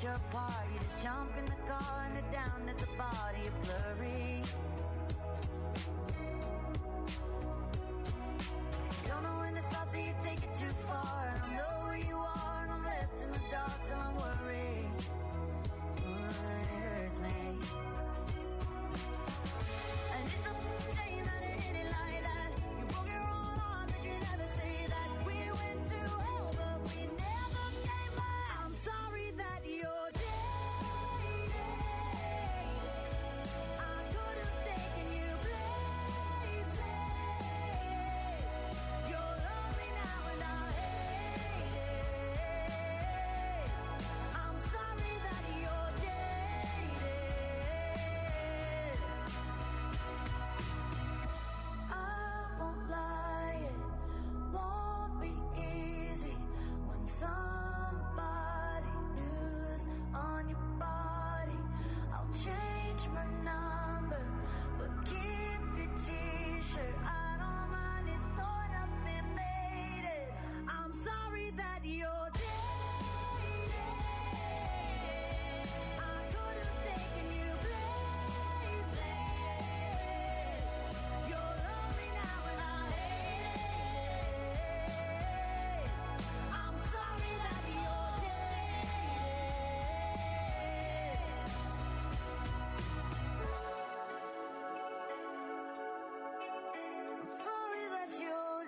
you're apart. You just jump in the car and they're down at the body, you're blurry. Don't know when to stop till you take it too far. I don't know where you are and I'm left in the dark till I'm worried. It hurts me. And it's a shame that it ended like that. You broke your own heart but you never say that. We went to hell but we never came back. I'm sorry that you're jaded. I could have taken you places. You're lonely now and I hate it. I'm sorry that you're jaded. I won't lie, it won't be easy when somebody new's on your body. I'll change my number, but keep your t-shirt. I don't mind, it's torn up and faded. I'm sorry that you're jaded. I could have taken you places. You're lonely now and I hate it. I'm sorry that you're jaded. I'm sorry that you're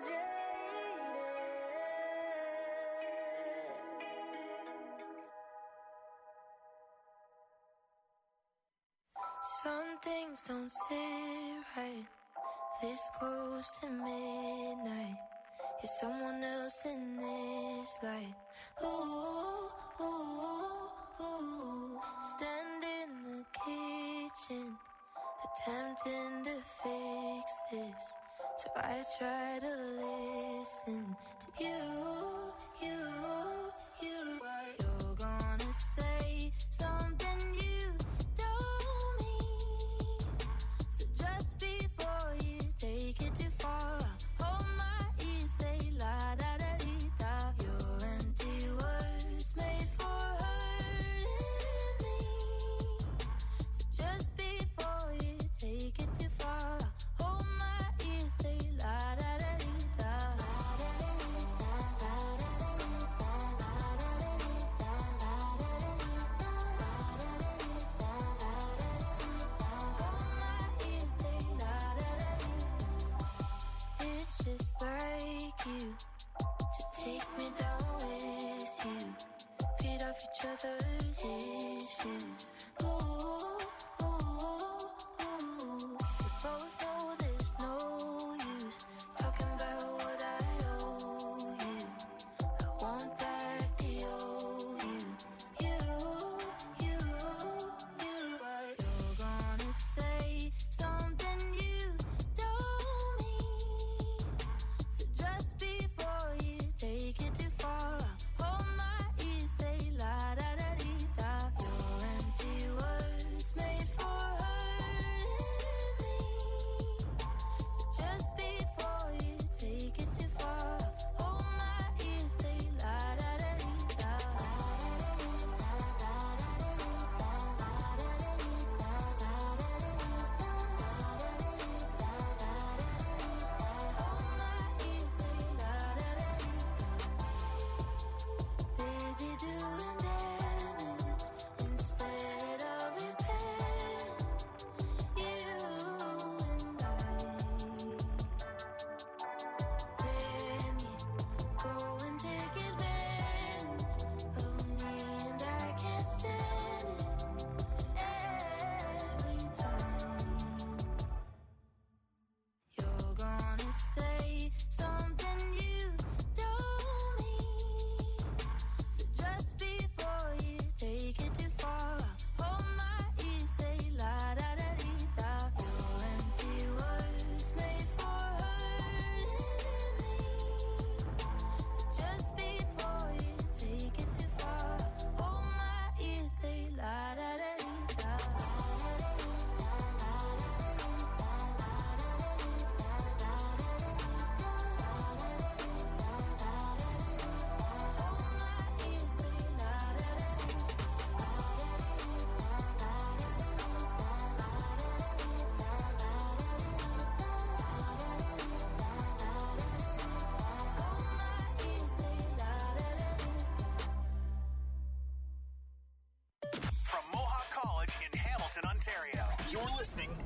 jaded. Some things don't sit right this close to midnight. You're someone else in this light. Ooh, ooh, ooh. Stand in the kitchen, attempting to fix this. So I try to listen to you. You're gonna say something you don't mean. So just before you take it too far, hold my ear, say la da da dee da. Your empty words made for hurting me. So just before you take it too far, hold my ear, say la da da dee da. It's just like you to take me down with you, feed off each other's issues. Ooh, ooh, ooh. We both know there's no use talking about what I owe you. I want back the old you. You're gonna say something you don't mean. So just before you take it too far, hold my ear, say la da da dee da. Your empty words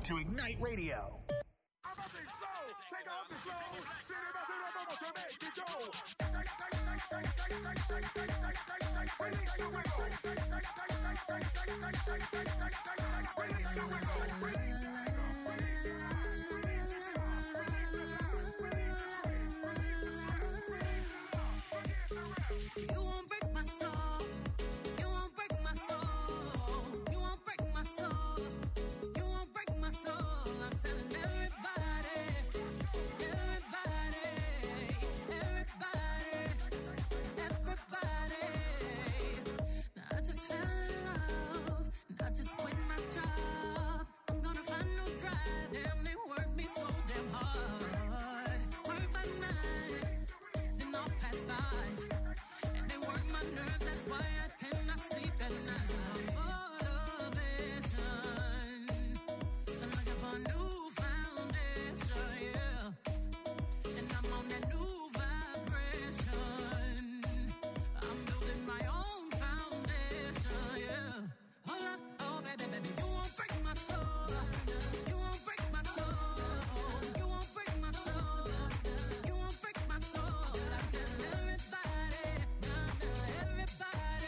to Ignite Radio. You won't break my soul. You won't break my soul. You won't break my soul. You won't break my soul. I'm telling everybody, everybody, everybody, everybody. Now I just fell in love, and I just quit my job. I'm gonna find no drive. Damn, they work me so damn hard. Work by 9, then off past 5. And they work my nerves, that's why I cannot sleep at night. Motivation, I'm looking for a new foundation, yeah. And I'm on that new vibration. I'm building my own foundation, yeah. Hold up, oh baby, baby, you won't break my soul. You won't break my soul. You won't break my soul. You won't break my soul. I tell everybody, everybody,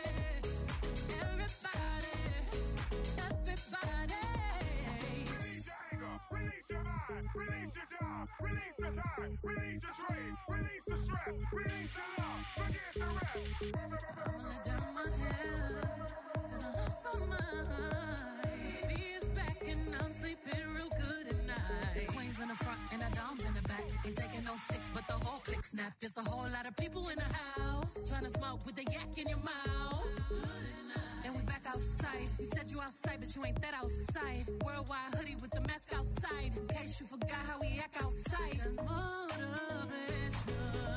everybody, everybody. Release your anger, release your mind, release your job, release the time, release your trade, release the stress, release the love, forget the rest. I'm gonna down my head, 'cause I lost my mind. B is back and I'm sleeping real good at night. The queen's in the front and the dom's in the back. Ain't taking no flicks, but the whole click snap. There's a whole lot of people in the house trying to smoke with the yak in your mouth. And we back outside. You said you outside, but you ain't that outside. Worldwide hoodie with the mask outside. In case you forgot how we act outside. Motivation.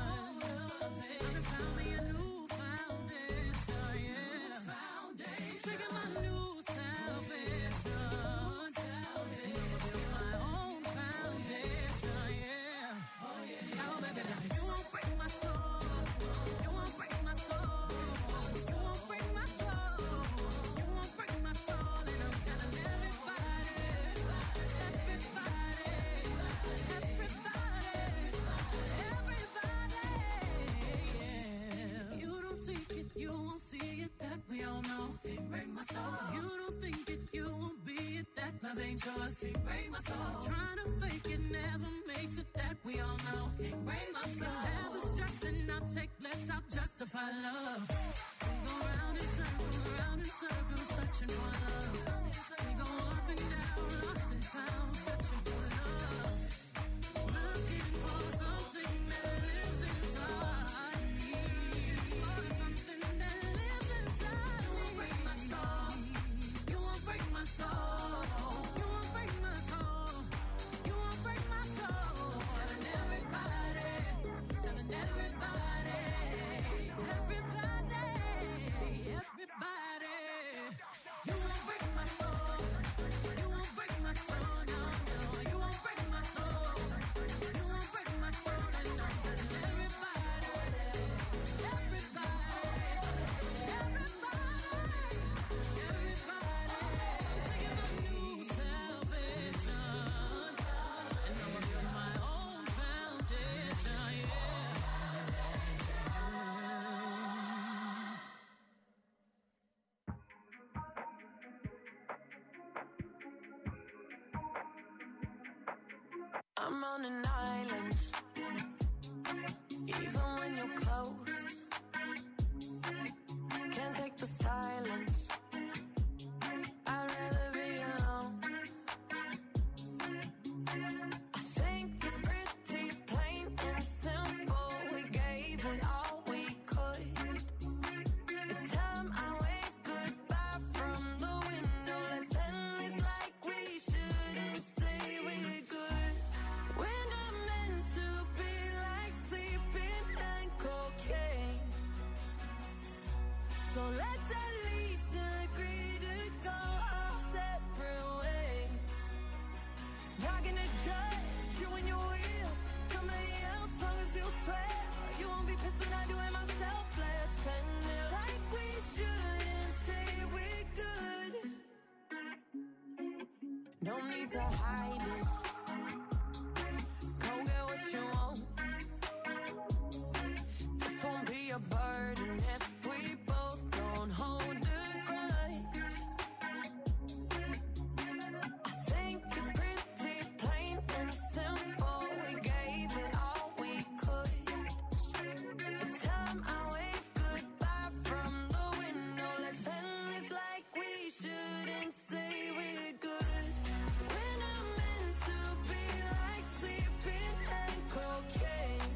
I done found me a new foundation, yeah. Trigger my new salvation. And I'ma build my own foundation, yeah. Oh, baby, baby, you won't break my soul. You won't break my soul. You won't break my soul. You won't break my soul. And I'm telling everybody, everybody, everybody, yeah. You don't seek it, you won't see it, that we all know. Can't break my soul. You don't think it, you won't be it, that love ain't yours. Can't break my soul. Trying to fake it never makes it, that we all know. Can't break my soul. Never stressing, I'll take less, I'll justify love. We go round in circles, searching for love. We go up and down, lost and found, searching for love. Looking for something that lives inside me. For something that lives inside me. You won't break my soul. You won't break my soul. You won't break my soul. You won't break my soul. Telling everybody, telling everybody, everybody, everybody. You won't break my soul. You won't break my soul. No, no. You won't break my soul. You won't break my soul. And I'm telling everybody, everybody, everybody, everybody. I'm taking my new salvation, and I'ma build my own foundation, yeah. I'm on an island, even when you're close. Can't take the silence. I'd rather be alone. I think it's pretty plain and simple. We gave it all we could. It's time I wave goodbye from the window. Let's end this like we shouldn't say we're good. We're not meant to be like sleeping and cocaine. So let's at least agree to go our separate ways. Not gonna judge you when you're real. Somebody else, long as you swear. You won't be pissed when I do it myself. Let's end it like we shouldn't say we're good. No need need to hide it. Go get what you want. This won't be a burden if we both don't hold a grudge. I think it's pretty plain and simple. We gave it all we could. It's time I wave goodbye from the window. Let's end this like we shouldn't say we're good. When I'm meant to be like sleeping and cocaine.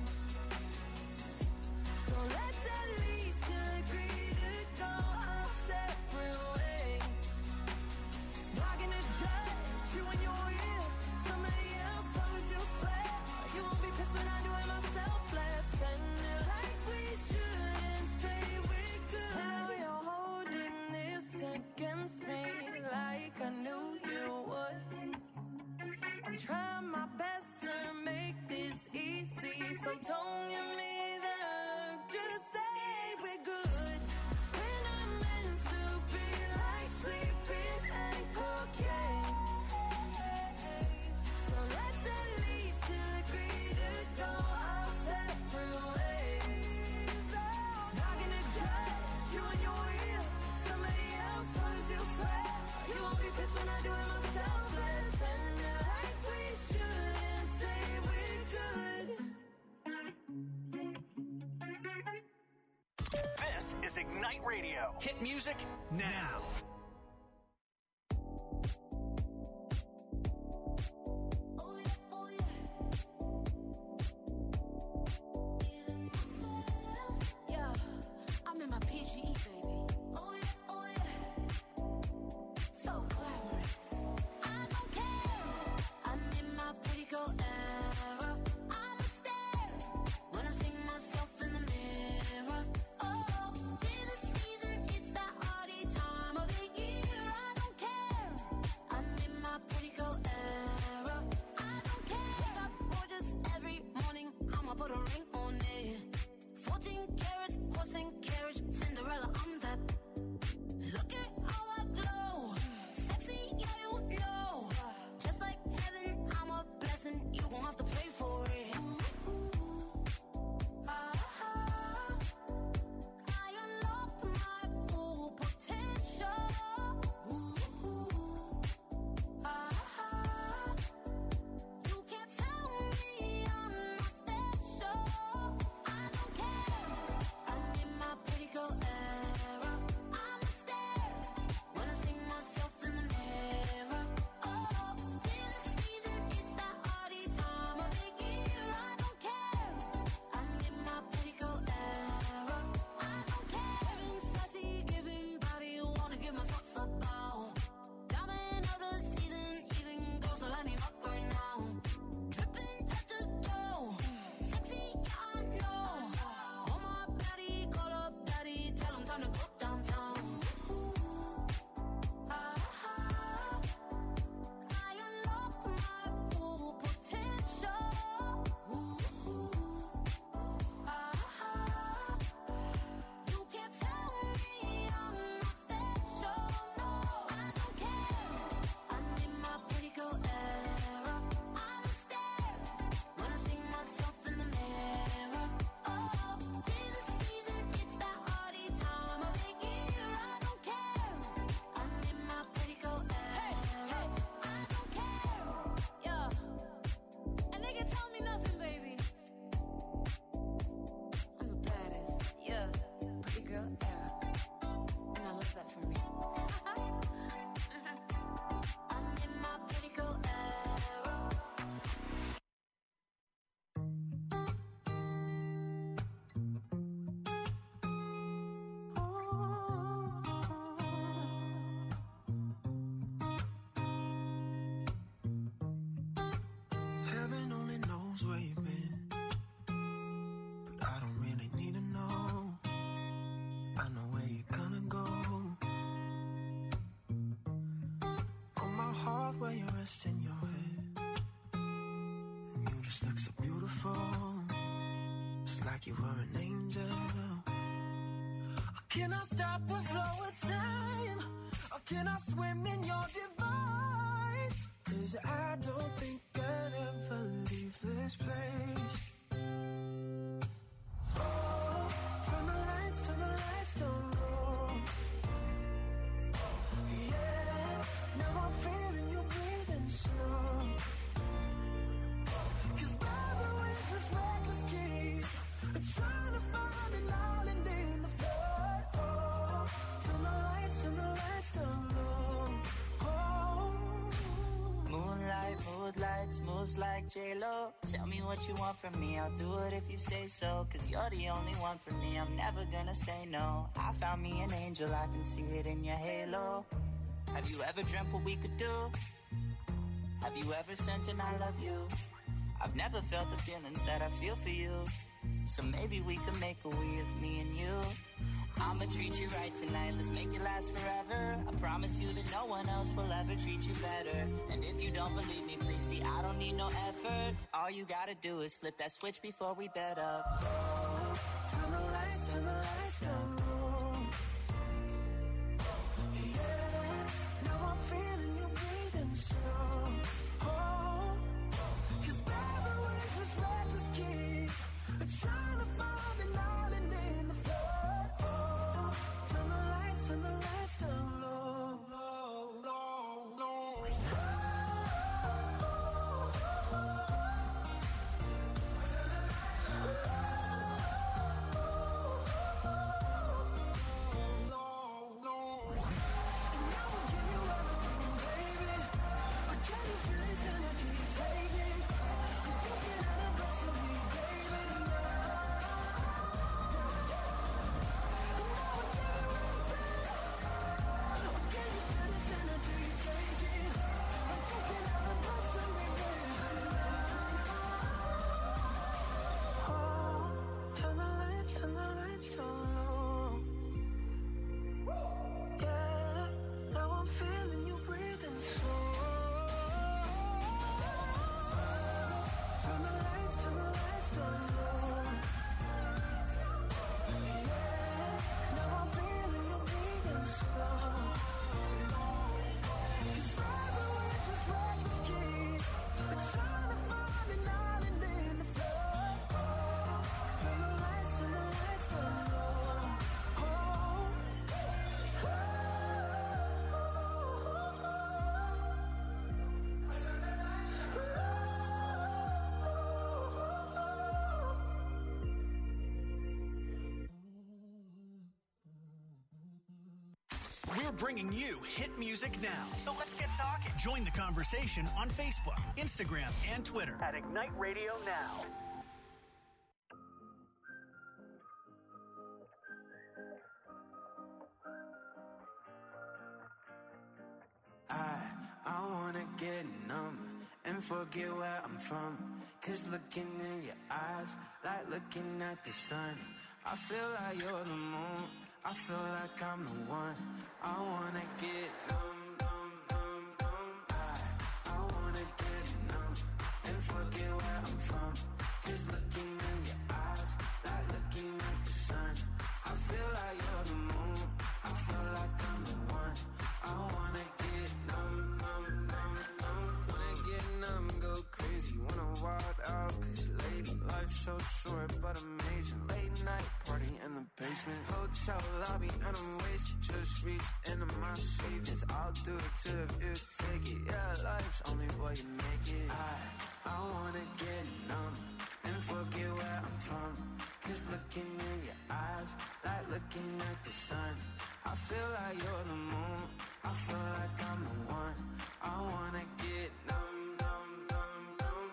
So let's at least agree to go our separate ways. Not gonna judge you when you're here. Somebody else, long as you swear. You won't be pissed when I do it myself. Let's end it like we shouldn't say we're good. Now you're holding this against me like I knew you would. I'm trying my best to make this easy, so don't give me that look. Just say we're good. When I'm meant to be like sleeping and cocaine. So let's at least agree to go our separate ways. Not gonna judge you when you're here. Somebody else, long as you swear. You won't be pissed when I do it myself. Let's end it like we shouldn't say we're good. This is Ignite Radio. Hit music now. Oh yeah, oh yeah. Yeah, I'm in my PGE, baby. Oh yeah, oh yeah. So glamorous. I don't care. I'm in my pretty girl era. I'm a stare when I see myself in the mirror. Oh, 'tis the season, it's that hardy time of the year. I don't care. I'm in my pretty girl era. I don't care. Wake up gorgeous every morning. I'ma put a ring on it. 14 carats, horse and carriage, Cinderella. I'm that. Look at how I glow. Sexy, yeah, you know. Just like heaven, I'm a blessing. You gon' have to pray for it. I unlocked my full potential. You can't tell me I'm not special. I don't care. I'm in my pretty girl era. I'm a stare when I see myself in the mirror. Oh, 'tis the season, it's that hardy time of the year. I don't care. I'm in my pretty girl era. I don't care. Giving sassy, giving body, wanna give myself a bow. Diamond of the season, even girls are lining up right now. Dripping at the door, sexy, yeah, I know. On my body, call up daddy, tell him time to go downtown. I unlocked my full potential. You can't tell me I'm not special. No, I don't care. I'm in my pretty girl era. I'm a stare when I see myself in the mirror. Oh, 'tis the season, it's that hardy time of the year. I don't care. I'm in my pretty girl era. I don't care. Yeah, and they can tell me nothing, baby. I'm the baddest. Yeah, pretty girl era. And I love that for me. I'm in my pretty girl era. Heaven only knows where you've been, but I don't really need to know. I know where you're gonna go. On my heart where you're resting your head, and you just look so beautiful. It's like you were an angel. Can I stop the flow of time? Or can I swim in your divine? 'cause I don't think I'd ever leave this place. Oh, turn the lights down low. Yeah, now I'm feeling you breathing slow. 'Cause baby, we're just reckless kids, trying to find an island in the flood. Oh, turn the lights down low. Oh. Moonlight, mood lights, moves like J-Lo. Tell me what you want from me, I'll do it if you say so. 'Cause you're the only one for me, I'm never gonna say no. I found me an angel, I can see it in your halo. Have you ever dreamt what we could do? Have you ever sent an I love you? I've never felt the feelings that I feel for you. So maybe we could make a we of me and you. I'ma treat you right tonight, let's make it last forever. I promise you that no one else will ever treat you better. And if you don't believe me, please see, I don't need no effort. All you gotta do is flip that switch before we bed up. Oh, turn the lights down low. Yeah, now I'm feeling you breathing slow. Oh, 'cause baby, we're just reckless kids, trying to find an island in the flood. Oh, turn the lights down low. We're bringing you hit music now. So let's get talking. Join the conversation on Facebook, Instagram, and Twitter at Ignite Radio Now. I wanna get numb and forget where I'm from. 'Cause looking in your eyes, like looking at the sun. I feel like you're the moon, I feel like I'm the one. I wanna get numb, numb, numb, numb. I wanna get numb and forget where I'm from. 'Cause looking in your eyes, like looking at the sun. I feel like you're the moon, I feel like I'm the one. I wanna get numb, numb, numb, numb. Wanna get numb, go crazy, wanna wild out. 'Cause lady, life's so short but amazing. Late night party in the basement, hotel lobby and I'm wasted. Just reached into my savings, I'll do it too if you take it. Yeah, life's only what you make it. I wanna get numb and forget where I'm from. 'Cause looking in your eyes, like looking at the sun. I feel like you're the moon, I feel like I'm the one. I wanna get numb, numb, numb, numb.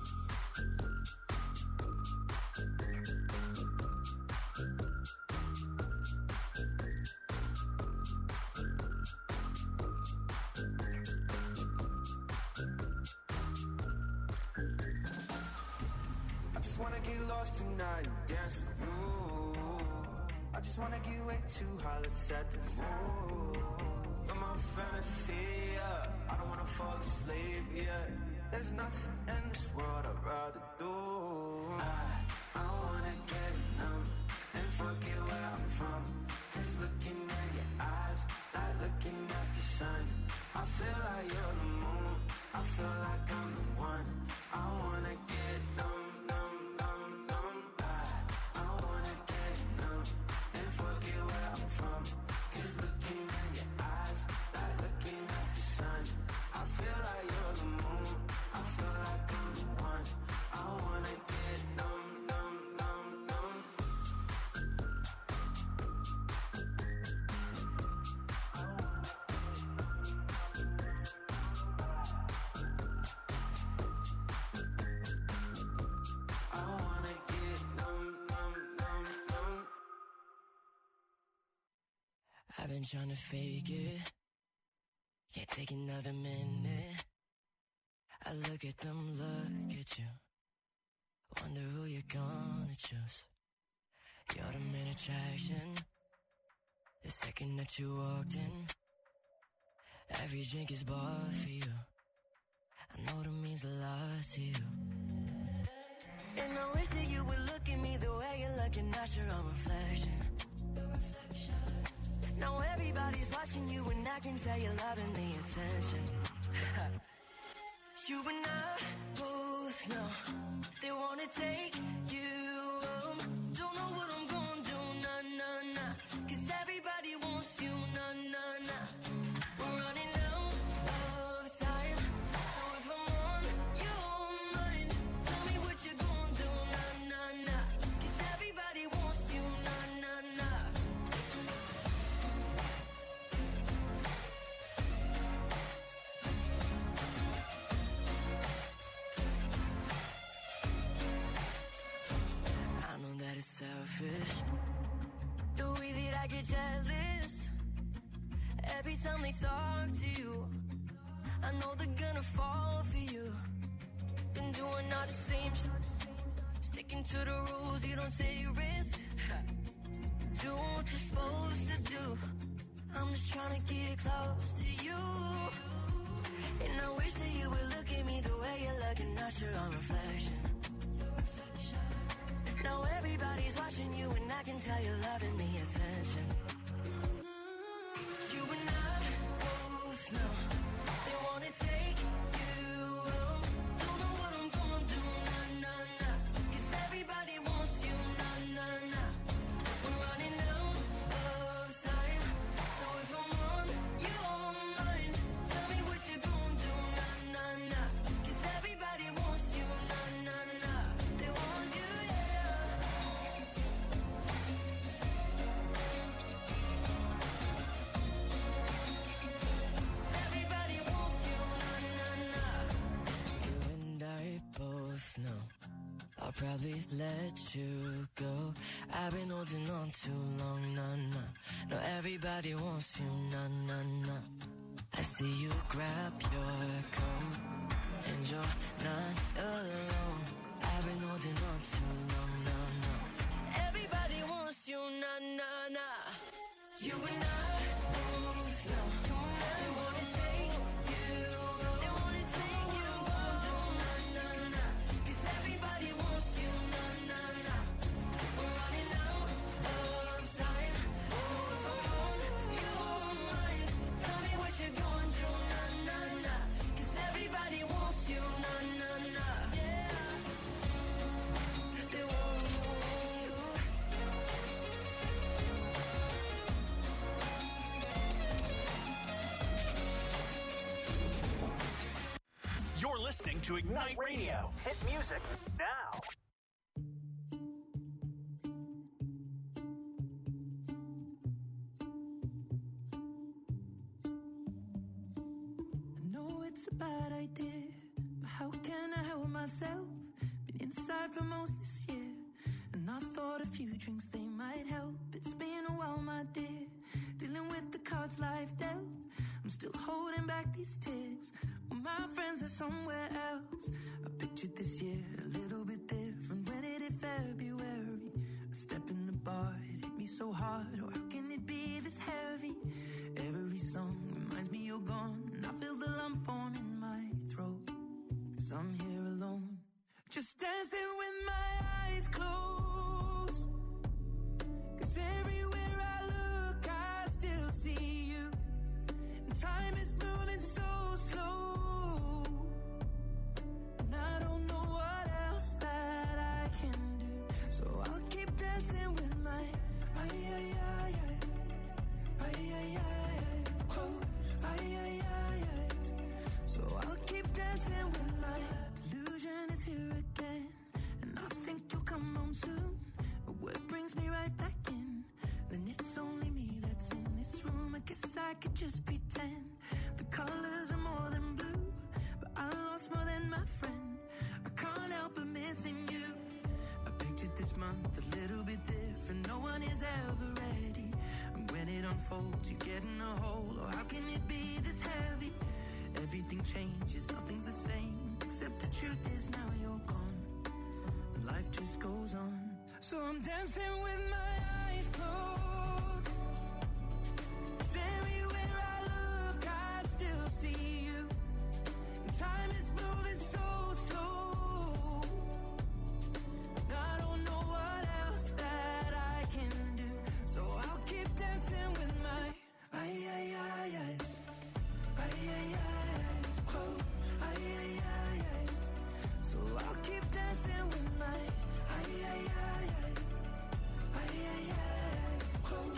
I just wanna get lost tonight and dance with you. I just wanna get way too high, let's set the mood. You're my fantasy, yeah. I don't wanna fall asleep, yeah. There's nothing in this world I'd rather do. I wanna get numb and forget where I'm from. 'Cause looking at your eyes, like looking at the sun. I feel like you're the moon, I feel like I'm the one. I wanna get numb, numb, numb, numb. I wanna get numb and forget where I'm from. 'Cause looking in your eyes, like looking at the sun. I feel like you're the moon. I feel like I'm the one. I wanna get numb, numb, numb, numb. I wanna get numb, numb, numb, numb. I've been trying to fake it. Can't take another minute. I look at them, look at you. Wonder who you're gonna choose. You're the main attraction. The second that you walked in, every drink is bought for you. I know that means a lot to you. And I wish that you would look at me the way you're looking at your own reflection. Now everybody's watching you and I can tell you're loving the attention. You and I both know they wanna take you home. Don't know what I'm gonna do, nah, nah, nah. 'Cause everybody wants you, nah, nah, nah. We're running out of time. So if I'm on your mind, tell me what you're gonna do, nah, nah, nah. 'Cause everybody wants you, nah, nah, nah. I know that it's selfish, the way that I get jealous every time they talk to you. I know they're gonna fall for you. Been doing all the same shit, sticking to the rules, you don't take risks. Do what you're supposed to do. I'm just trying to get close to you. And I wish that you would look at me the way you're looking at your own reflection. Now everybody's watching you and I can tell you're loving the attention. You and I both know they wanna take you home. Don't know what I'm gonna do, nah, nah, nah. 'Cause everybody wants you, nah, nah, nah. We're running out of time. So if I'm on your mind, tell me what you're gonna do, nah, nah, nah. 'Cause everybody wants you, nah, nah, nah. They want you, yeah. Everybody wants you, nah, nah, nah. You and I both know I'll probably let you go. I've been holding on too long, nah, nah. No, everybody wants you, nah, nah, nah. I see you grab your coat and you're not alone. I've been holding on too long, nah, nah. Everybody wants you, nah, nah, nah. You and I both know they wanna take you, they wanna take you home, nah, nah, nah. 'Cause everybody wants you, nah, nah, nah. We're running out of time. So if I'm on your mind, tell me what you're gonna do, nah, nah, nah. 'Cause everybody wants you, nah, nah, nah. Yeah. They want you. You're listening to Ignite Radio. Hit music now. I know it's a bad idea, but how can I help myself? Been inside for most this year, and I thought a few drinks they might help. It's been a while, my dear, dealing with the cards life dealt. I'm still holding back these tears. Well, my friends are somewhere else. I pictured this year a little bit different. When it hit February, a step in the bar, it hit me so hard. Oh, how can it be this heavy? Every song reminds me you're gone, and I feel the lump form in my throat. 'Cause I'm here alone, just dancing with my eyes closed. 'Cause everywhere I look, I still see you. And time is moving so slow. dancing with my close so I'll keep dancing with my delusion is here again, and I think you'll come home soon. But what brings me right back in? Then it's only me that's in this room. I guess I could just pretend the colors are more than blue, but I lost more than my friend. I can't help but missing you. I pictured this month a little bit different. No one is ever ready, and when it unfolds, you get in a hole. Oh, how can it be this heavy? Everything changes, nothing's the same, except the truth is now you're gone. Life just goes on. So I'm dancing with my eyes closed. 'Cause everywhere I look, I still see you. And time is moving so slow, and I don't know what else that I can do. So I'll keep dancing with my close. So I'll keep dancing with my close.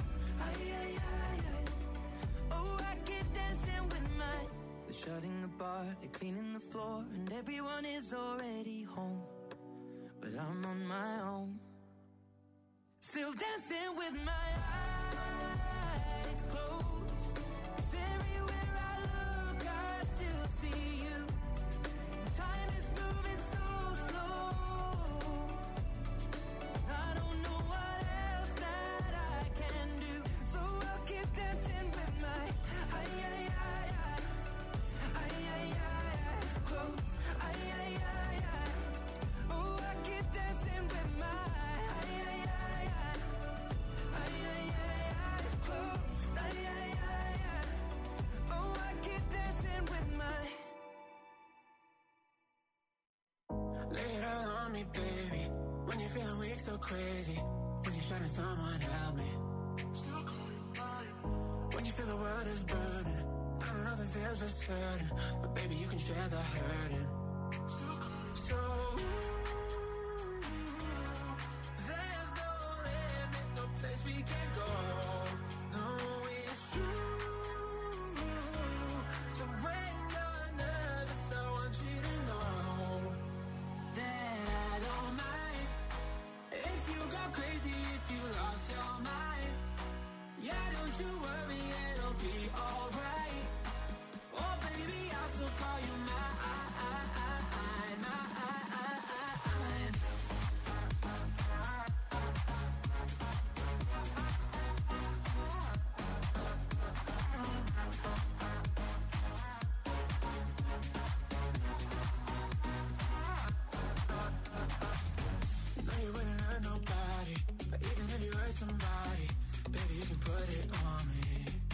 Oh, I keep dancing with my. They're shutting the bar, they're cleaning the floor, and everyone is already home. But I'm on my own, still dancing with my eyes closed. 'Cause everywhere I look, I still see you. Time is moving so slow, I don't know what else that I can do. So I'll keep dancing with my eyes closed. Oh, I keep dancing with my eyes closed. Oh, I keep dancing with my. Lay it all on me, baby. When you're feeling weak, so crazy. When you're shutting someone, help me. When you feel the world is burning, I don't know if it feels for certain, but baby, you can share the hurting. So there's no limit, no place we can go. No, it's true. So when you're nervous, I want you to know that I don't mind if you go crazy, if you lost your mind. Yeah, don't you worry, it'll be alright. Oh baby, I'll still call you mine. You know you wouldn't hurt nobody, but even if you hurt somebody, baby, you can put it on me.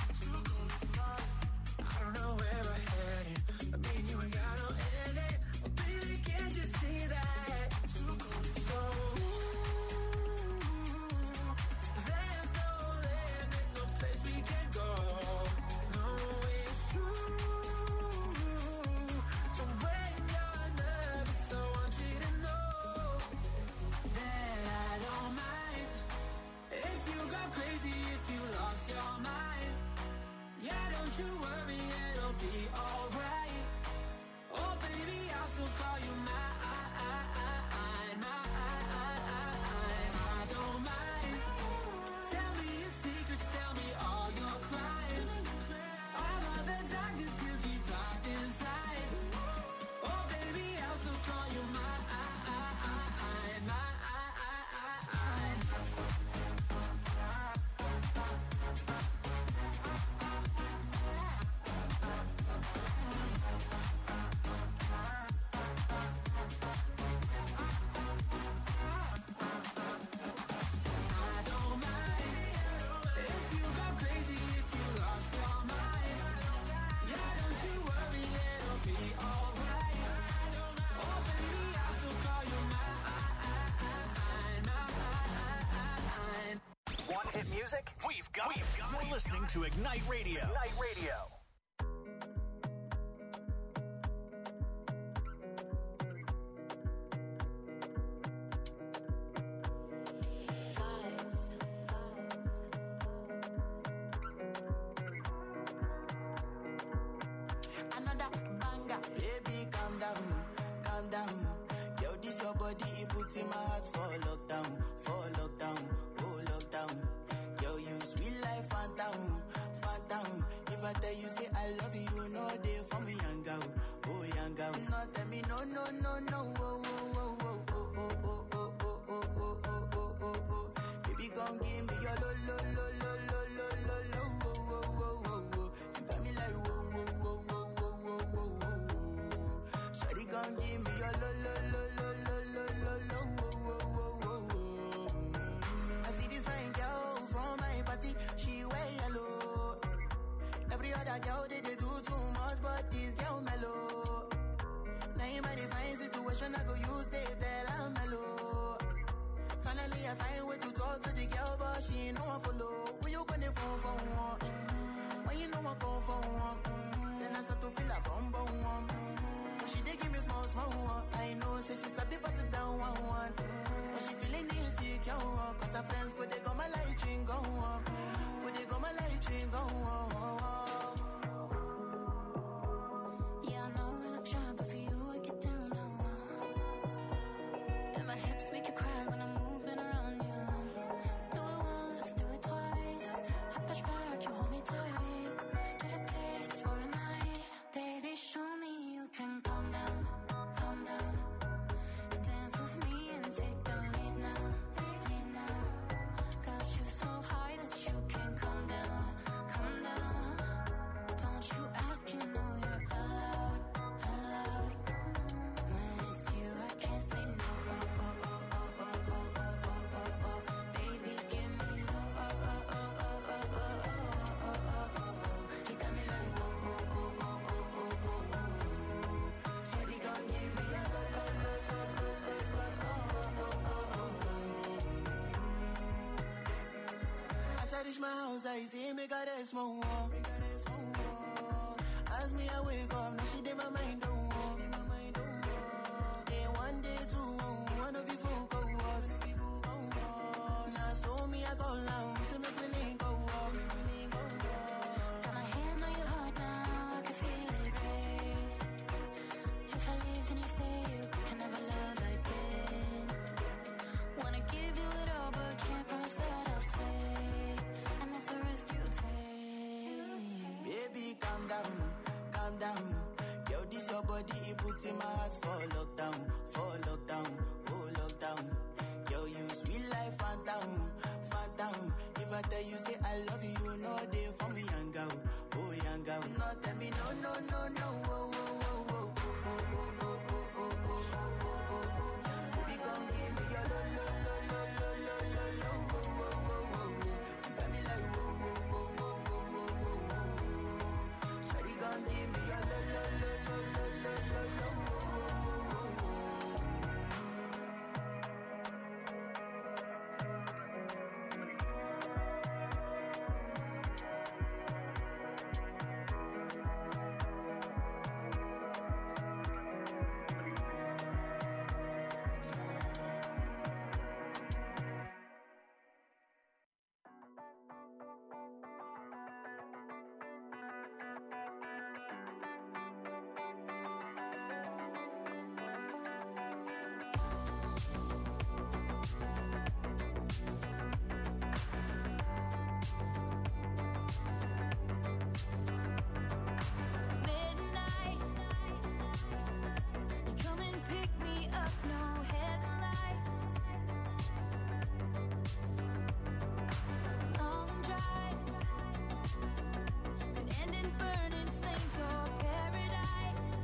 I don't know where we're headed, but me and you ain't got no ending. Oh, baby, can't you see that? So there's no limit, no place we can go. No, it's true. So when you're nervous, I want you to know that I don't mind if you go crazy, if you lost your mind. Yeah, don't you worry, it'll be alright. Oh baby, I'll still call you mine. I don't mind. Tell me your secrets, tell me all your crimes. All of the darkness you keep locked inside. Oh baby, I'll still call you mine. I don't mind if you go crazy, if you lost your mind. Yeah, don't you worry, it'll be alright. Oh baby, I'll still call you mine. Want hit music? We've got it. You're listening to Ignite Radio. Ignite Radio. Far down. Yo, this your body, it puts in my heart for lockdown, oh lockdown. Yo, you sweet life, phantom, phantom. If I tell you say I love you, you know they for me, young girl, oh young girl. No, tell me no, no, no, no, oh, oh, oh, oh, oh, oh, oh, oh, oh, oh, oh, oh, oh, oh. Baby, come give me your lo, lo, lo, lo, lo, lo, lo, lo, oh, oh, oh, oh, oh. You got me like whoa, whoa, whoa, whoa, whoa, whoa, whoa, whoa. Shawty, come give me your lo, lo, lo, lo, lo, lo, lo, lo, oh, oh, oh, oh, oh. I see this fine girl from my party, she wear yellow. Every other girl they do too much, but this girl mellow. Now in my divine situation, I go use they tell I'm mellow. Finally, I find way to talk to the girl, but she ain't no one follow. When you gonna phone for one? When you know I come for one? Then I start to feel a bum bum one. But she dey give me small small one. I know, say she's a bit pass it down one. But she feeling insecure, cause her friends go they go my light ring go on. Go they go my light ring go on. Yeah, I know we look shy, but for you I get down now. And my hips make you cry when I'm moving around you. Do it once, do it twice. I push back, you hold me tight. Get a taste for a night. Baby, show me you can calm down, calm down. Dance with me and take the lead now, lead now. Got you so high that you can't calm down, calm down. Don't you ask, you know you're allowed, allowed. When it's you, I can't say no. Oh, oh, oh, oh, oh, oh, oh, oh, oh, oh. Baby, give me oh, oh, oh, oh, oh, oh, oh, oh, oh, oh, oh. You got me like oh, oh, oh, oh, oh, oh, oh, oh. Shawty, gon' give me a lo, lo, lo, lo, lo, lo, lo, oh, oh, oh, oh. As I reach my house, I see me got a small wall. As me, I wake up, now she did my mind don't walk. Day one, day two, one of you folk go us. Now so me, I go loud, so me feeling go walk. Got my hand on your heart now, I can feel it race. If I leave, then you say you can never love again. Wanna give you it all, but can't promise that I'll stay. And that's a risk you take. Baby, calm down, calm down. Yo, this your body, it puts in my heart for lockdown, oh lockdown. Yo, you sweet life, phantom, phantom. If I tell you say I love you, you know they for me, young girl, oh young girl. No, tell me no, no, no, no, oh, oh, oh, oh, oh, oh, oh, oh, oh, oh, oh, oh, oh. Baby, come give me your lo, lo, lo, lo, lo, lo, lo, lo, oh, oh, oh, oh, oh. You got me like whoa, whoa, whoa, whoa, whoa, whoa, whoa, whoa. Shawty, come give me your lo, lo, lo, lo, lo, lo, lo, lo, oh, oh, oh, oh, oh. Midnight, you come and pick me up, no headlights. Long drive could end in burning flames or paradise.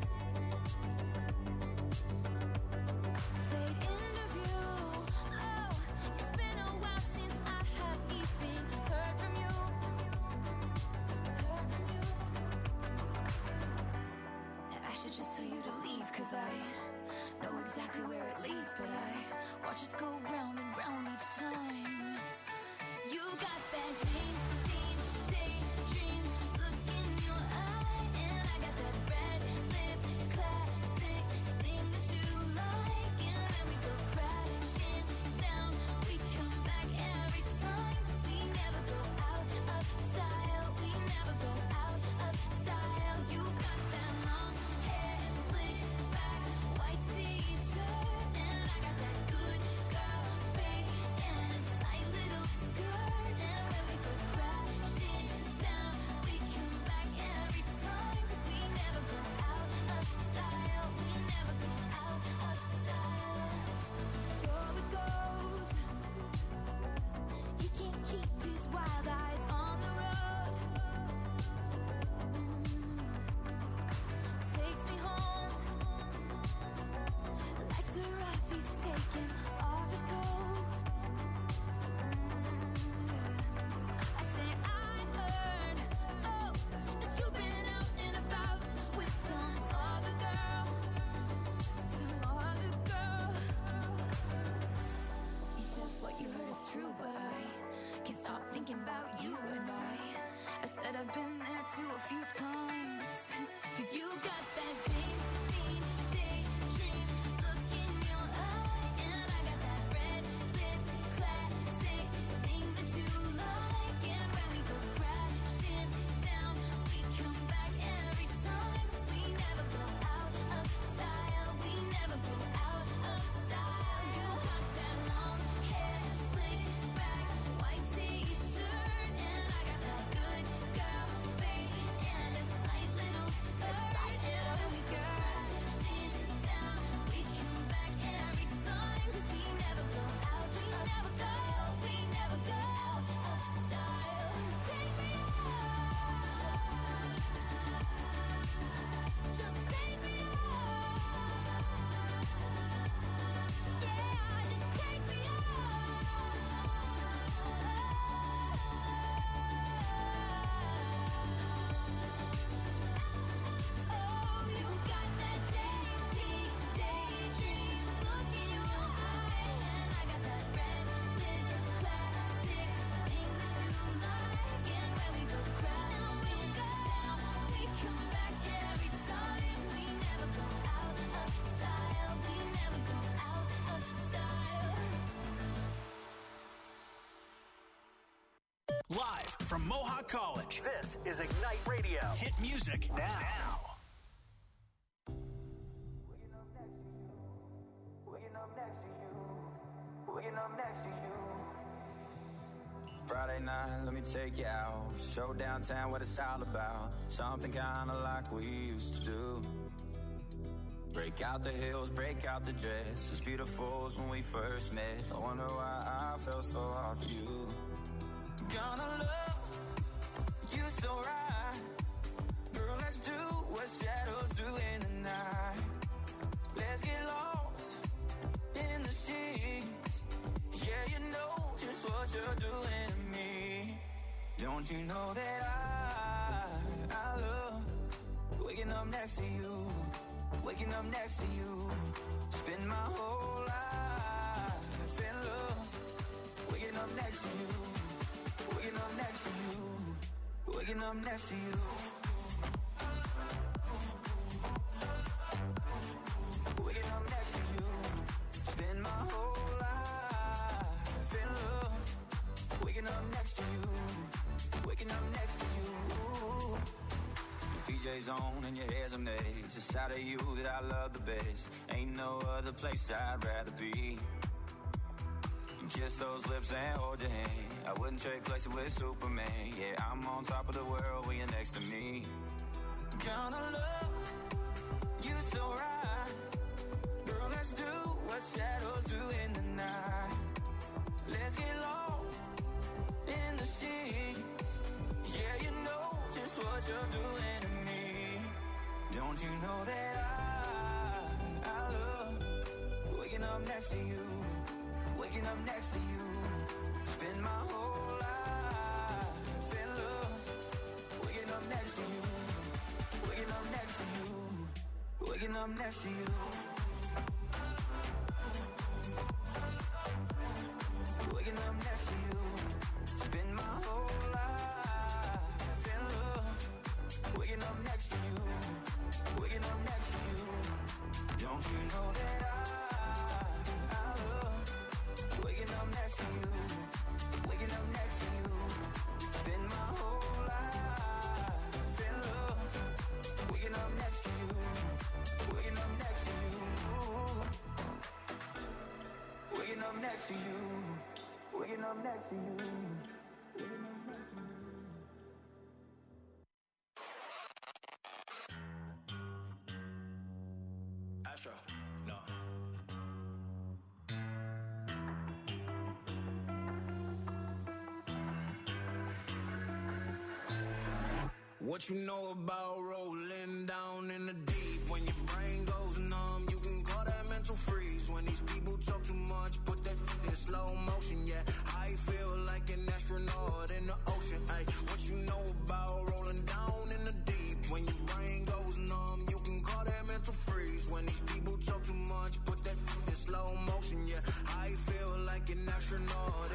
Fade into view. Oh, it's been a while since I have even heard from you. Heard from you. I should just tell you to leave, cause I know exactly where it leads, but I watch us go round and round each time. You got that dream, daydream look in your eye, and I got that red lip classic thing that you like, and then we go crashing down. We come back every time, 'cause we never go out of style. We never go out of style. You got that long hair, slick back, white tee, can't stop thinking about you and I said I've been there too a few times. Cause you got that James Dean daydream look in your eye, and I got that red lip classic thing that you like. And when we go crashing down, we come back every time. 'Cause we never go out of style. We never go out of style. You got that long hair slicked back, white t-shirt, and I got that good girl fade and a tight little skirt. And when we go crashing down, we come back every time. 'Cause we never go out of style. We never go out of style. Take me out, just take me out. Yeah, just take me out. Oh, you got that JT daydream look in your eye, and I got that red lip classic thing that you like. And when we go crashing down, we come back every time. We never go out of style. We never go out of style. Live from Mohawk College, this is Ignite Radio. Hit music now. Friday night, let me take you out. Show downtown what it's all about. Something kinda like we used to do. Break out the heels, break out the dress. As beautiful as when we first met. I wonder why I felt so hard for you. Gonna love you so right. Girl, let's do what shadows do in the night. Let's get lost in the sheets. Yeah, you know just what you're doing to me. Don't you know that I love waking up next to you, waking up next to you. Spend my whole life in love, waking up next to you, waking up next to you, waking up next to you. Waking up next to you, spend my whole life in love. Waking up next to you, waking up next to you. Your PJ's on and your hair's amazed. It's out of you that I love the best. Ain't no other place I'd rather be. Kiss those lips and hold your hand. I wouldn't trade places with Superman. Yeah, I'm on top of the world when you're next to me. Gonna love you so right. Girl, let's do what shadows do in the night. Let's get lost in the sheets. Yeah, you know just what you're doing to me. Don't you know that I love waking up next to you, waking up next to you. Spend my whole life in love, waking up next to you, waking up next to you, waking up next to you. Waking up next to you. Spend my whole life in love, waking up next to you, waking up next to you. Don't you know that I love waking up next to you, waking up next to you. Spend my whole life in love, waking up next to you, waking up next to you, waking up next to you, waking up next to you. Astro, no. What you know about rolling down in the deep? When your brain goes numb, you can call that mental freeze. When these people talk too much, put that in slow motion, yeah. I feel like an astronaut in the ocean, ay. What you know about rolling down in the deep? When your brain goes numb, you can call that mental freeze. When these people talk too much, put that in slow motion, yeah. I feel like an astronaut in the ocean.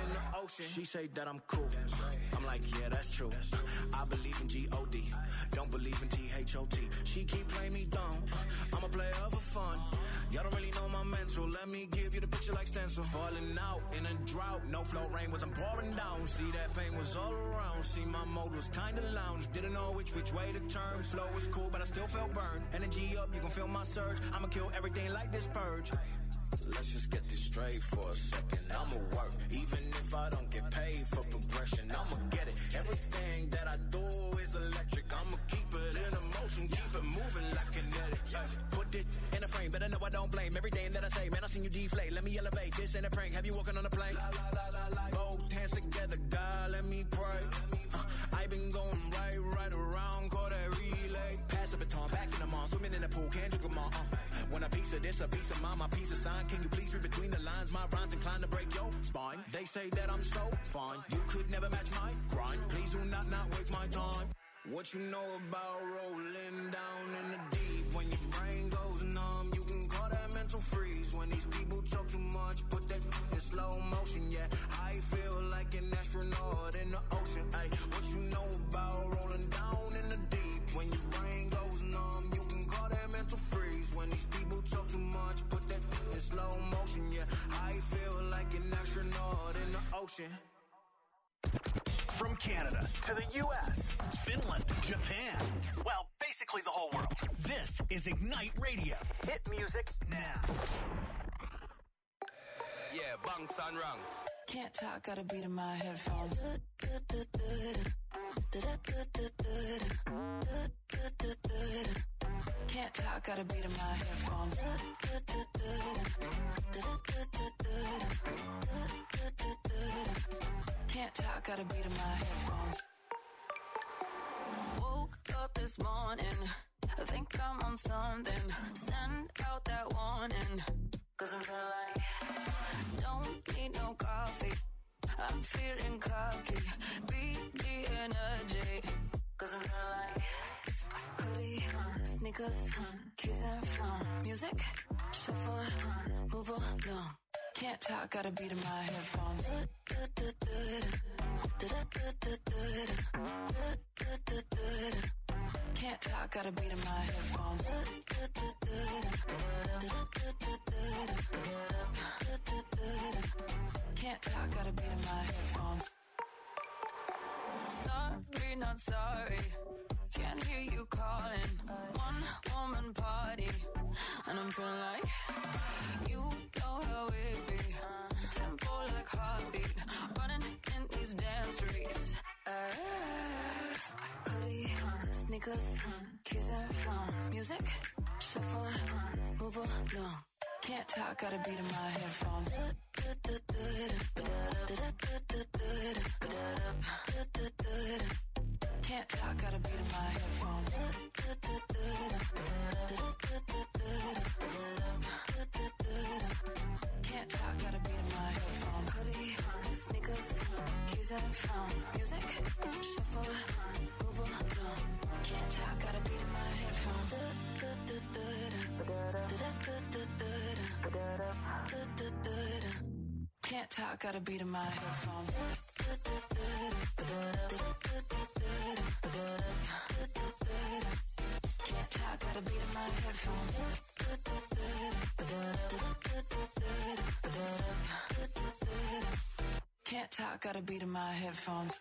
ocean. She say that I'm cool. I'm like, yeah, that's true. I believe in G-O-D. Don't believe in T-H-O-T. She keep playing me dumb. I'm a player for fun. Y'all don't really know my mental. Let me give you the picture like stencil. Falling out in a drought. No flow rain was I'm pouring down. See that pain was all around. See my mode was kinda lounge. Didn't know which way to turn. Flow was cool, but I still felt burned. Energy up, you gon' feel my surge. I'ma kill everything like this purge. Let's just get this straight for a second. I'ma work, even if I don't get paid for progression. I'ma get it. Everything that I do is electric. I'ma keep it in motion, keep it moving like kinetic. Put it in a frame, better know I don't blame everything that I say. Man, I seen you deflate. Let me elevate. This ain't a prank. Have you walking on a plane? Both hands together, God, let me pray. I been going right around, call that relay. Pass the baton, back in the mall, swimming in the pool, can't drink them all. Want a piece of this, a piece of mine, my piece of sign. Can you please read between the lines? My rhymes inclined to break your spine. They say that I'm so fine. You could never match my grind. Please do not waste my time. What you know about rolling down in the deep? When your brain goes numb, you can call that mental freeze. When these people talk too much, put that in slow motion. Yeah, I feel like an astronaut in the ocean. Ay, what you know about rolling down in the deep? When your brain goes numb, you can call that mental freeze. When these people talk too much, put that in slow motion. Yeah, I feel like an astronaut in the ocean. From Canada to the U.S., Finland, Japan, well, basically the whole world. This is Ignite Radio. Hit music now. Yeah, bunks and ranks. Can't talk, got a beat in my headphones. Can't talk, got a beat in my headphones. Can't talk, got a beat in my headphones. Woke up this morning, I think I'm on something. Send out that warning, 'cause I'm feeling like don't need no coffee. I'm feeling cocky, beat the energy, 'cause I'm feeling like hoodie, sneakers, keys and phone, music, shuffle, move along. Can't talk, got a beat in my headphones. Can't talk, got a beat in my headphones. Can't talk, got a beat in my headphones. Sorry, not sorry. Can't hear you calling. One woman party, and I'm feeling like you know how it be. Tempo like heartbeat, running in these damn streets. Hoodie, sneakers, keys and phone, music, shuffle, move along. Can't talk, got a beat in my headphones. Can't talk, got a beat in my headphones. Can't talk, got a beat in my headphones. Hoodie, sneakers, keys and phone, music, shuffle, move along. Can't talk, got a beat in my headphones. Can't talk, got a beat in my headphones. Can't talk, got a beat in my headphones. Can't talk, got a beat in my headphones.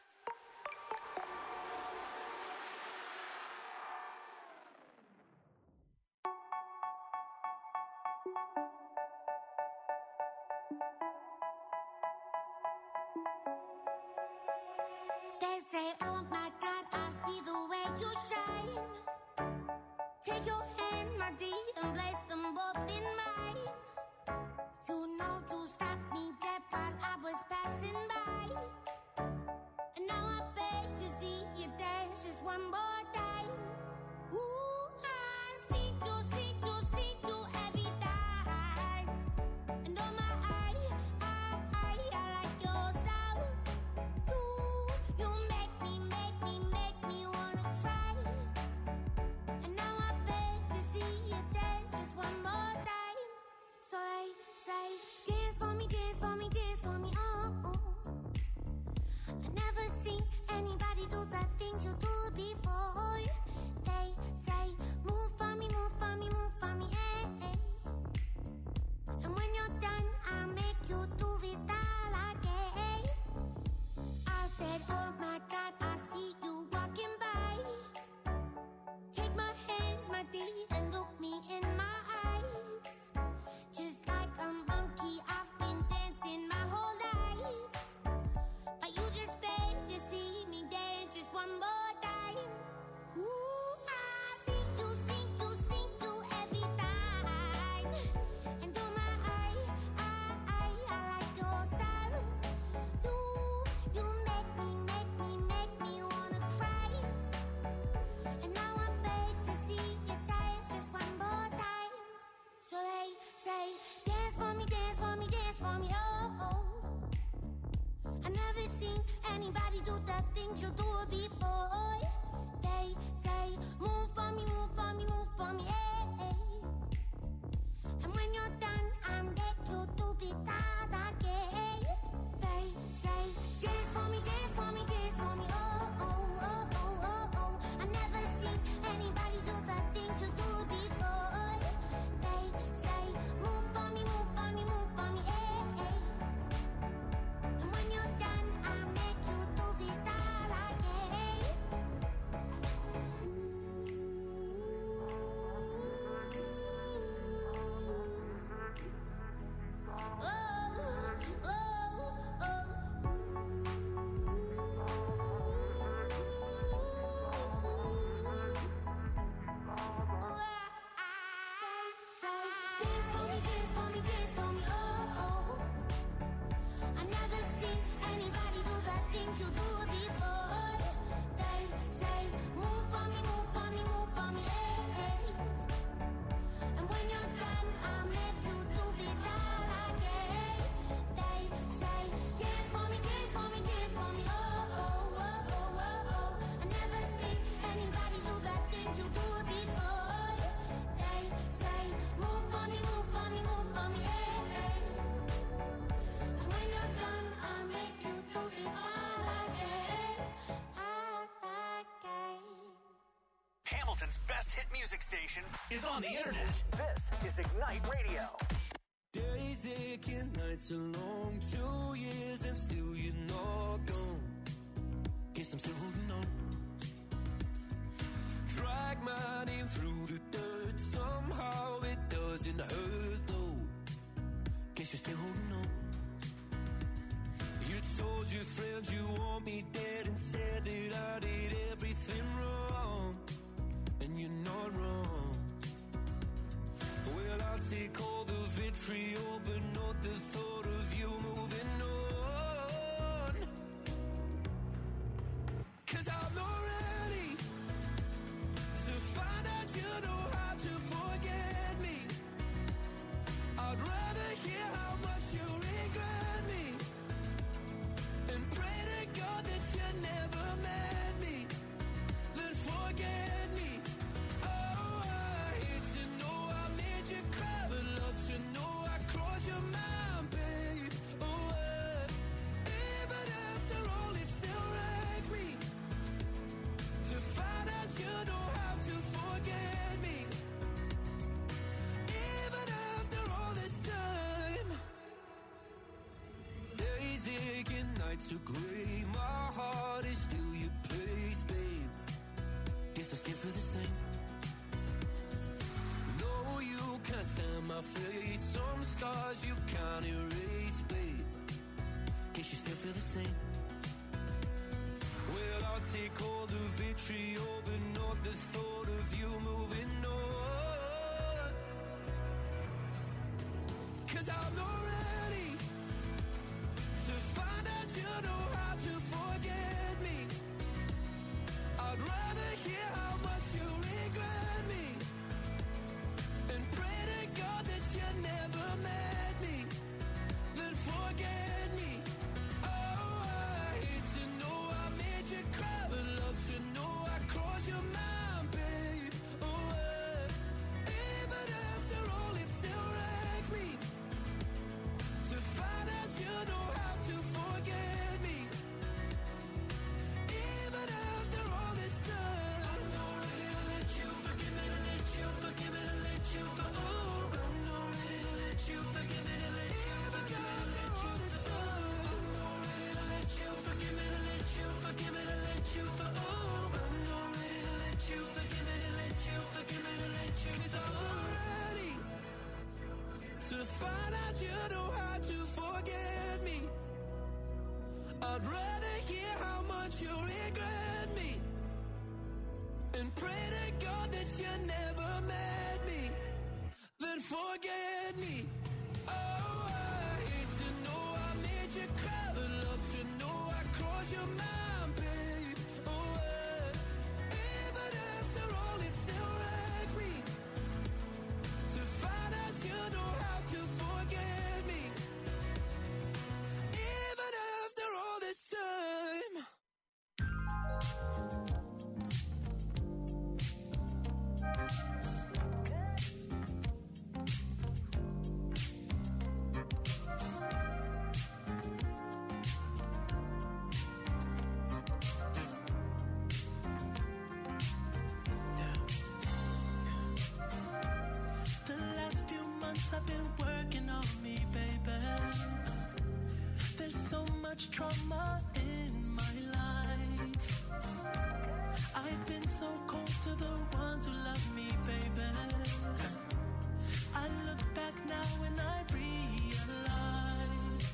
They say, oh my God, I see the way you shine. Take your hand, my dear, and place them both in mine. You know you stopped me dead while I was passing by. And now I beg to see you dance just one more time. Ooh, I see you every time. And oh my, I like your style. You make me wanna try. And now I beg to see you dance just one anybody do the things you do before. They say, move for me, move for me, move for me, hey. And when you're done, I beg you to be that again. They say, dance for me, dance for me, dance for me, oh, oh, oh, oh, oh, oh. I never seen anybody do the things you do before. They say, move for me, move for me, move for me, hey. And when you're done, I make you do it all again. Dance for me, dance for me, dance for me, oh, oh. I never seen anybody do the things you do before. They say, move for me, move for me, move for me, hey. And when you're done, I'll make you do it all again. They say, dance for me, dance for me, dance for me, oh, oh, oh, oh, oh, oh. I never seen anybody do the things you do before. They say, move for me, move for me, move for me, hey. And when you're done, I'll make you do it all again, all again. Hamilton's best hit music station is on the internet. This is Ignite Radio. Days aching, nights are long, 2 years and still you're not gone. Guess I'm still holding on. Drag my name through the dirt, somehow it doesn't hurt though. Guess you're still holding on. You told your friends you want me dead and said that I did everything wrong. And you're not wrong. Well, I'll take all the vitriol, but not the thought of you moving on. 'Cause I'm not ready to find out you know how to forget me. I'd rather hear how much you regret me and pray to God that you never met me, then forget me. Oh, I hate to know I made you cry, but love to know I crossed your mind, babe. Oh, even after all, it still wrecks me to find out you know how to forget me. Even after all this time, days aching, nights are gray. My heart is still your place, babe. Guess I still feel the same. No, you can't stand my face. Some scars you can't erase, babe. Guess you still feel the same. Well, I'll take all the vitriol, but not the thought of you moving on. 'Cause I'm not ready to find out you know how to forget me. I'd rather hear how much you regret me and pray to God that you never met me, then forget me. Oh, I hate to know I made you cry, but love to know I crossed your mind, babe. Oh, even after all, it still wrecks me to find out you know how to forget me. Even after all this time, I'm not ready to let you forgive me, to let you forgive me, to let you oh, I'm not ready to let you forgive me, to let you forgive me, to let you I'm not ready to let you forgive me, to let you forgive me, to let you oh, I'm not ready to let you forgive me, to let you forgive me, to let you 'cause I'm not ready to find out you know how to forget me. I'd rather hear how much you regret me and pray to God that you never met me, then forget me. Oh, I hate to know I made you cry, but love to know I crossed your mind, babe. Oh, even after all, it still wrecks me to find out you know how to forget me. Even after all this time. much trauma in my life. I've been so cold to the ones who love me, baby. I look back now and I realize.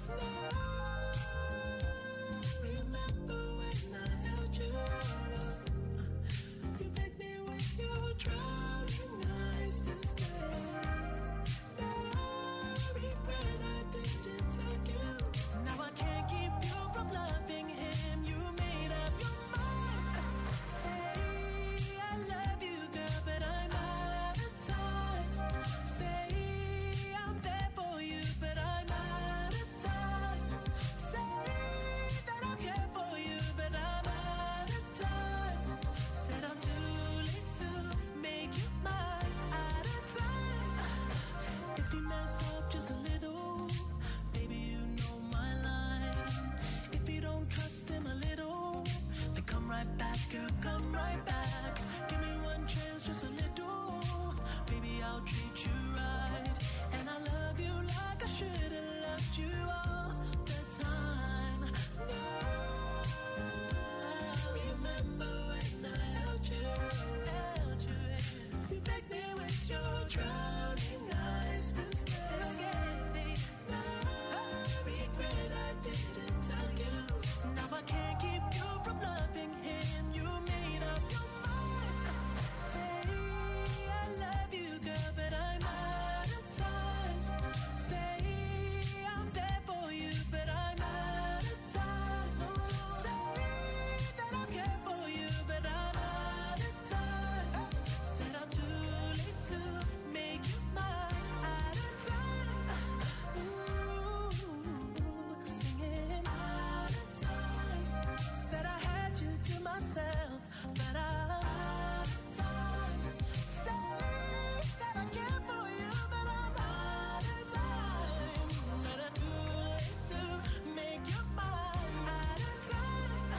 Remember when I held you? You make me with your drowning eyes to stay. Now I regret I didn't take you. Now I can't keep you from loving him. You made up your mind. Say I love you, girl, but I'm out of time. Say I'm there for you, but I'm out of time. Say that I care for you, but I'm out of time. Said I'm too late to make you mine. Out of time. If you mess up just a little, baby, you know my line. If you don't trust him a little, then come right back, girl, come right back. Give me one chance, just a little. Baby, I'll treat you right. And I love you like I should have loved you all the time. Now I remember when I held you. You make me with your drowning eyes to stay. Now I regret I didn't tell you. Now I can't keep you from loving him. You made up your mind. Say I love you, girl, but I'm out of time. Say I'm there for you, but I'm out of time. Say that I care for you, but I'm out of time. Said I'm too late to make you mine. Out of time. Singing out of time. Said I had you to myself, but I'm out of time. Say that I care for you, but I'm out of time. But I'm too late to make you mine. Out of time.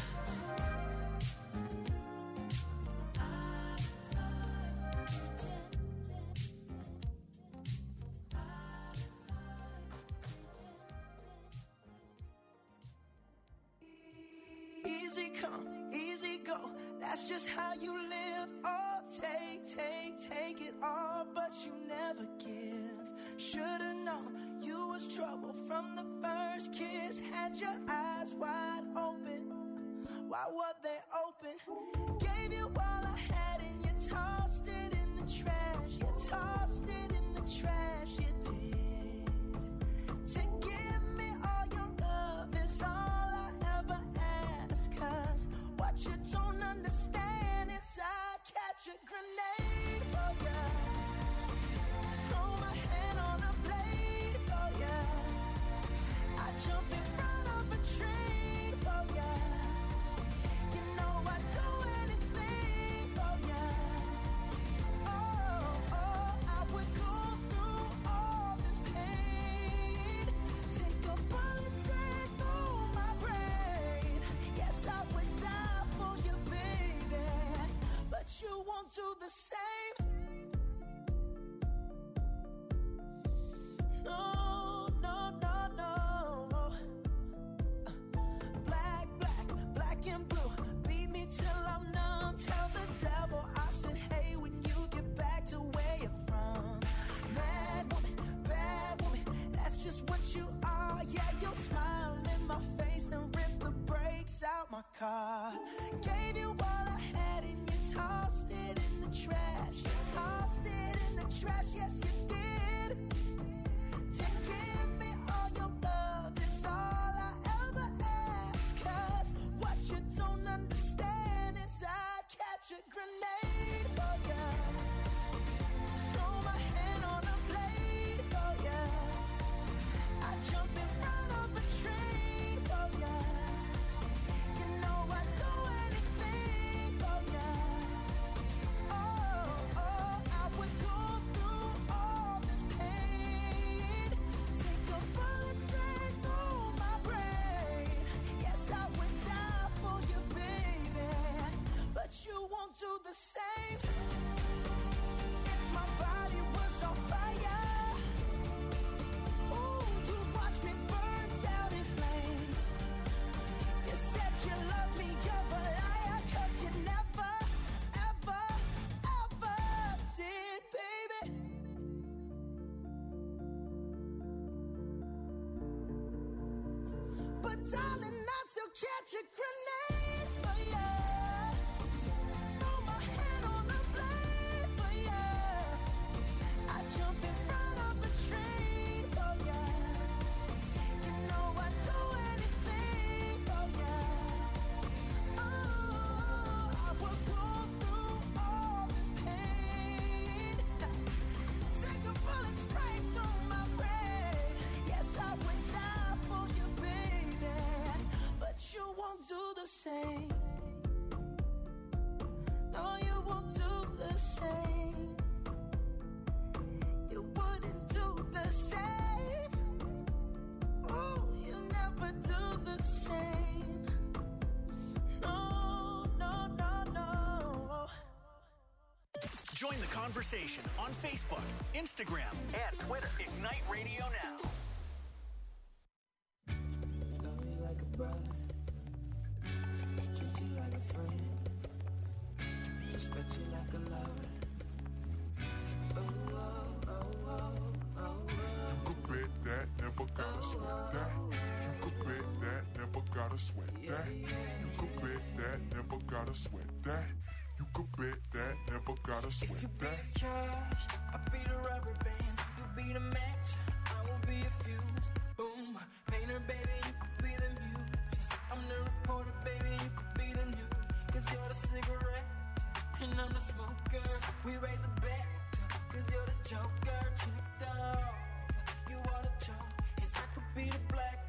Easy come, easy go. That's just how you live. Oh, take it all, but you never give. Should've known you was trouble from the first kiss. Had your eyes wide open. Why were they open? Gave you all I had and you tossed it in the trash. You tossed it in the trash. You did. To give me all your love is all I ever ask. 'Cause what you don't understand is I'd catch a grenade for ya. Throw my hand on a blade for ya. I jump in front of a train for ya. You know I'd do anything for ya. Oh, I would go through all this pain. Take a bullet straight through my brain. Yes, I would die for you, baby. But you won't do the same. No, no, no, no. Black and blue. Beat me till I'm numb. Tell the devil I said, hey, when you get back to where you're from. Mad woman, bad woman, that's just what you are. Yeah, you'll smile in my face, then rip the brakes out my car. Gave you all I had and you tossed it in the trash. You tossed it in the trash, yes you did. To give me all your love is all I ever ask. 'Cause what you don't understand is I'd catch a grenade for ya. Throw my hand on a blade for ya. I jump in front of a train for ya. You know I'd do anything for ya. Oh, I would go through all this pain. Take a bullet straight through my brain. Yes, I would die for you, baby. But you won't do the same. If my body was on fire, ooh, you watch me burn down in flames. darling, I'd still catch a grenade for you. Throw my hand on the blade for you. I'd jump in front of a train for you. You know I'd do anything for you. Oh, I would go through all this pain. Take a bullet straight through my brain. Yes, I would die for you, baby. But you won't do the same. No, you won't do the same. You wouldn't do the same. Oh, you never do the same. No, no, no, no. Join the conversation on Facebook, Instagram, and Twitter. Ignite Radio Now. Love you like a brother, treat you like a friend, respect you like a lover. Oh, oh, oh, oh, oh, You could bet that, never gotta sweat that. You could bet that, never gotta sweat that. You could bet that, never gotta sweat that. You could bet that, never gotta If sweat you be that. the cash, I'll be the rubber band. You be the match, I will be a fuse. Boom, painter, baby, you could be the muse. I'm the reporter, baby, you could be the news. Cause you're the cigarette, and I'm the smoker. We raise a bet, cause you're the joker. Checked off, you are the choke, and I could be the black